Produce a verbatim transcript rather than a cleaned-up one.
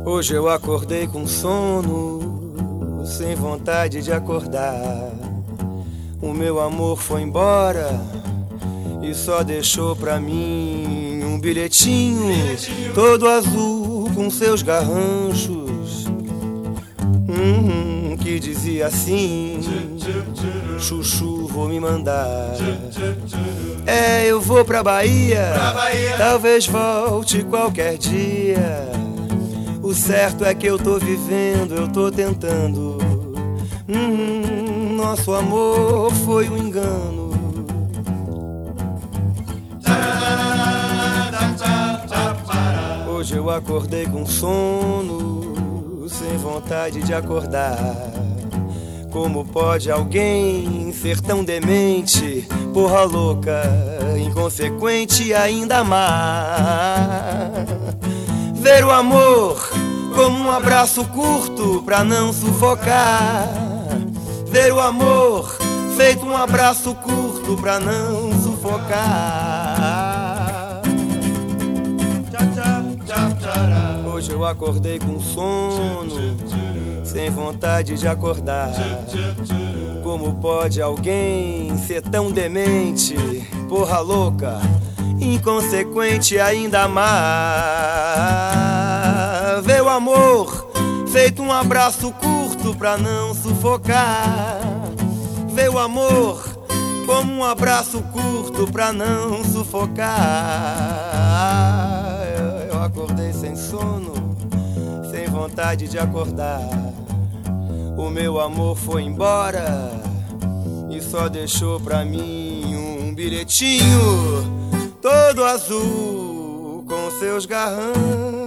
Hoje eu acordei com sono, sem vontade de acordar. O meu amor foi embora e só deixou pra mim um bilhetinho, bilhetinho. Todo azul com seus garranchos, hum, que dizia assim: Chuchu, vou me mandar. É, eu vou pra Bahia, pra Bahia. Talvez volte qualquer dia. O certo é que eu tô vivendo, eu tô tentando. Hum, nosso amor foi um engano. Hoje eu acordei com sono, sem vontade de acordar. Como pode alguém ser tão demente, porra louca, inconsequente e ainda amar? Ver o amor como um abraço curto pra não sufocar. Ver o amor feito um abraço curto pra não sufocar. Hoje eu acordei com sono, sem vontade de acordar. Como pode alguém ser tão demente, porra louca, inconsequente e ainda amar? Ver o amor feito um abraço curto pra não sufocar. Ver o amor como um abraço curto pra não sufocar. Eu, eu acordei sem sono, sem vontade de acordar. O meu amor foi embora e só deixou pra mim um bilhetinho todo azul com seus garranchos.